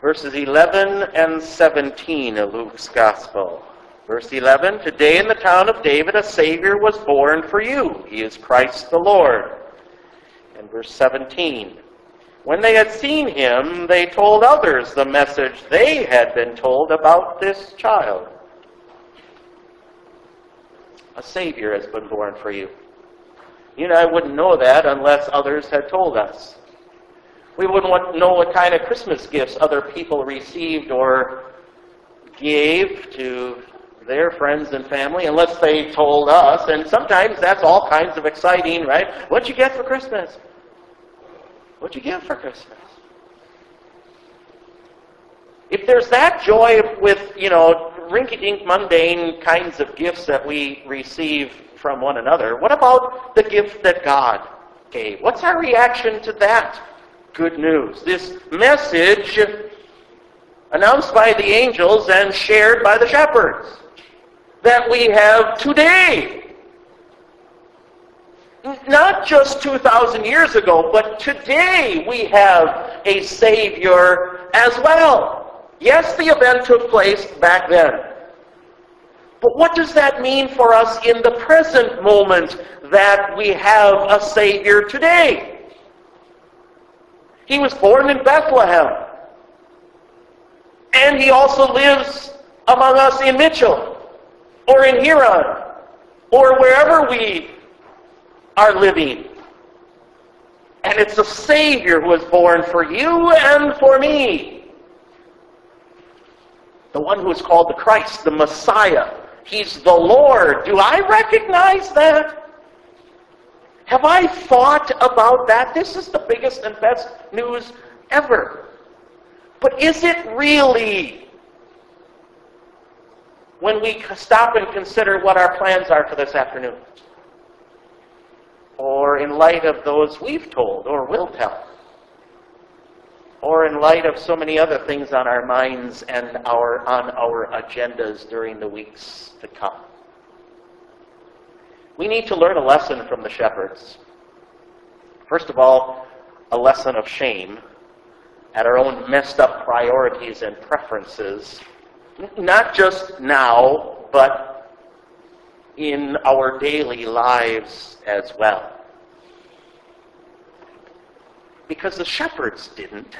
verses 11 and 17 of Luke's Gospel. Verse 11, "Today in the town of David a Savior was born for you. He is Christ the Lord." And verse 17, "When they had seen him, they told others the message they had been told about this child." A Savior has been born for you. You and I wouldn't know that unless others had told us. We wouldn't know what kind of Christmas gifts other people received or gave to their friends and family unless they told us. And sometimes that's all kinds of exciting, right? What'd you get for Christmas? What'd you get for Christmas? If there's that joy with, rinky-dink, mundane kinds of gifts that we receive from one another, what about the gift that God gave? What's our reaction to that good news? This message announced by the angels and shared by the shepherds that we have today. Not just 2,000 years ago, but today we have a Savior as well. Yes, the event took place back then. But what does that mean for us in the present moment that we have a Savior today? He was born in Bethlehem. And he also lives among us in Mitchell, or in Huron, or wherever we are living. And it's a Savior who was born for you and for me. The one who is called the Christ, the Messiah. He's the Lord. Do I recognize that? Have I thought about that? This is the biggest and best news ever. But is it really? When we stop and consider what our plans are for this afternoon, or in light of those we've told or will tell, or in light of so many other things on our minds and on our agendas during the weeks to come. We need to learn a lesson from the shepherds. First of all, a lesson of shame at our own messed up priorities and preferences, not just now, but in our daily lives as well. Because the shepherds didn't.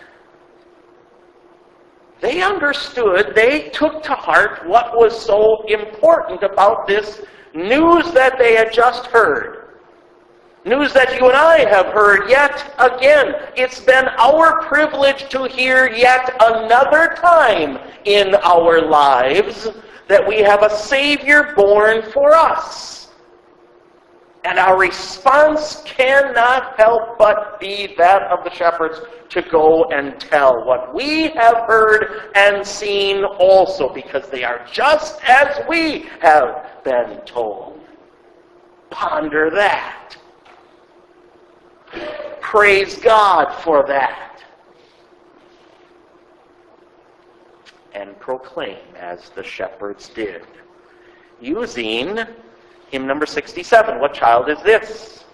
They understood, they took to heart what was so important about this news that they had just heard. News that you and I have heard yet again. It's been our privilege to hear yet another time in our lives that we have a Savior born for us. And our response cannot help but be that of the shepherds, to go and tell what we have heard and seen also, because they are just as we have been told. Ponder that. Praise God for that. And proclaim as the shepherds did, using hymn number 67. What child is this?